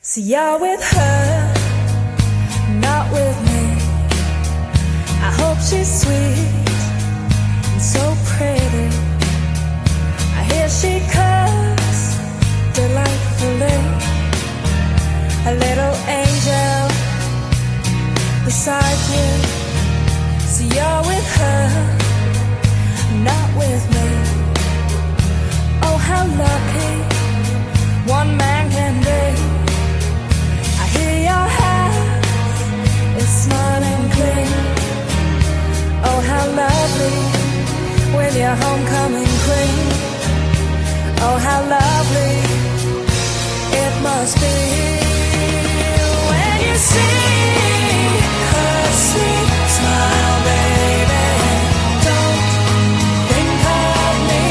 See, you're with her, not with me. I hope she's sweet and so pretty. I hear she cooks delightfully. A little angel beside you. See, you're with her, not with me. Oh, how lucky one man can be. Your house is smiling clean. Oh, how lovely with your homecoming queen. Oh, how lovely it must be when you see her sweet smile, baby. Don't think of me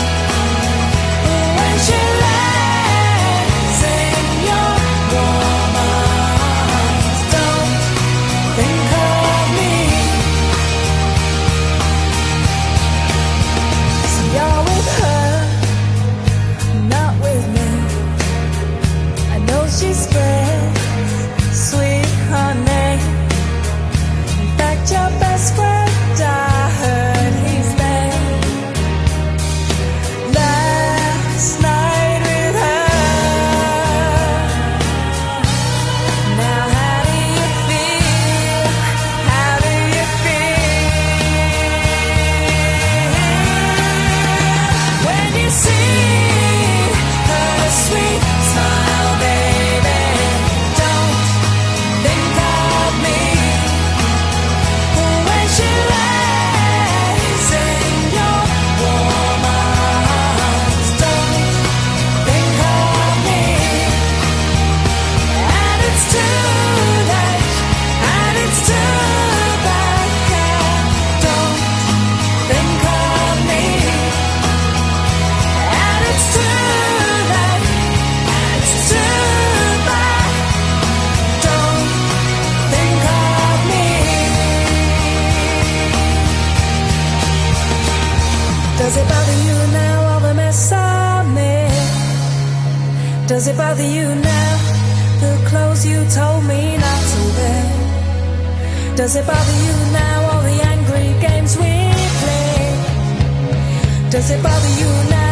when she lands in your warm arms. Don't think of me. So you're with her, not with me. I know she spreads sweet honey. In fact, your best friend, I heard he's there last night with her. Now how do you feel? How do you feel when you see her sweet smile, baby? Don't think of me when she lays in your warm arms. Don't think of me. And it's too late, and it's too bad. Yeah, don't think of me. And it's too late, and it's too bad. Don't think of me. Does it bother you now, all the mess I made? Does it bother you now, the clothes you told me not to wear? Does it bother you now, all the angry games we played? Does it bother you now?